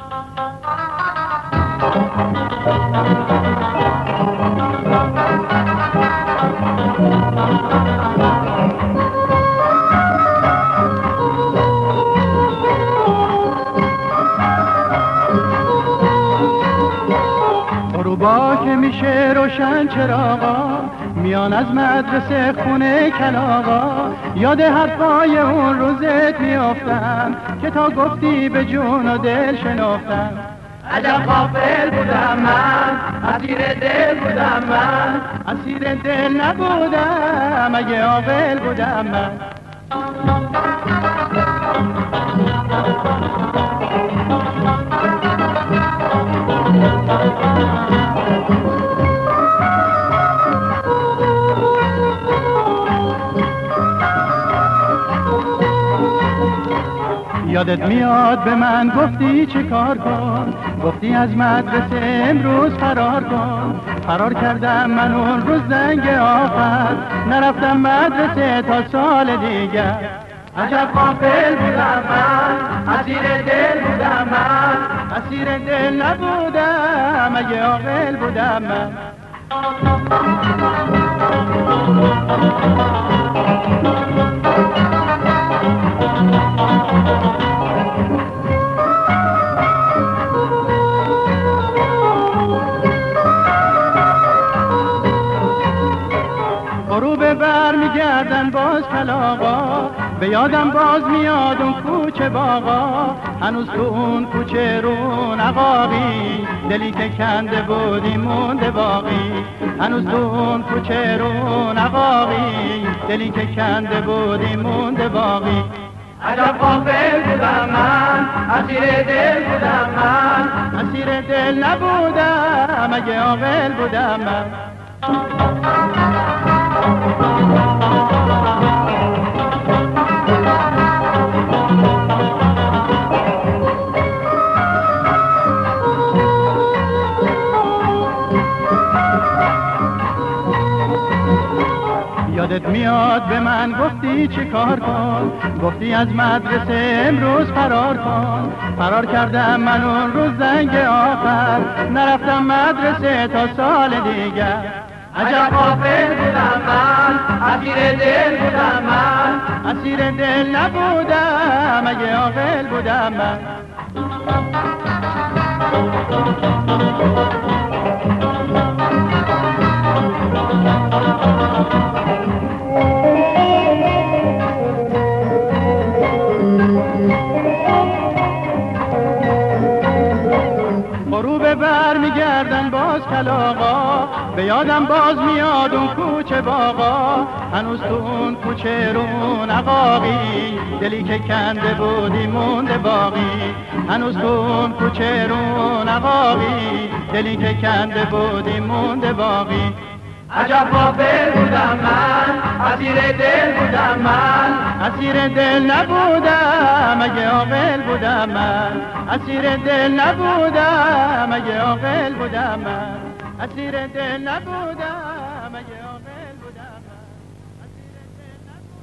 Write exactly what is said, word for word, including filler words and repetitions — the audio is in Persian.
غروبا که میشه روشن چراغا میان از مدرسه خونه کلاغا، یاد حرفای اون روزت میافتم که تا گفتی به جون و دل شناختم. عجب غافل بودم من، اسیر دل بودم من، اسیر دل نبودم اگه عاقل بودم من. یادت میاد به من گفتی چه کار کن، گفتی از مدرسه امروز فرار کن. فرار کردم من اون روز زنگ آخر، نرفتم مدرسه تا سال دیگر. عجب غافل بودم من، اسیر دل بودم من، اسیر دل نبودم اگه عاقل بودم من. غروب بر میگردن باز کلاغا، به یادم باز میاد اون کوچه باغا. هنوز تو اون کوچه رون عقاقی، دلی که کنده بودی مونده باقی. هنوز تو اون کوچه رون عقاقی، دلی که کنده بودی مونده باقی. عجب غافل بودم من، اسیر دل بودم من، اسیر دل نبودم اگه عاقل بودم من. یادت میاد به من گفتی چه کار کن، گفتی از مدرسه امروز فرار کن. فرار کردم من اون روز زنگ آخر، نرفتم مدرسه تا سال دیگر. عجب غافل بودم من، اسیر دل بودم من، اسیر دل نبودم اگه عاقل بودم من. غروب بر میگردن باز کلاغا، به یادم باز میاد اون کوچه باغا. هنوز تو اون کوچه رون عقاقی، دلی که کنده بودی مونده باقی. هنوز تو اون کوچه رون عقاقی، دلی که کنده بودی مونده باقی. عجب غافل بودم من، اسیر دل بودم من، اسیر دل نبودم اگه عاقل بودم من. اسیر دل نبودم اگه عاقل بودم من. اسیر دل نبودم.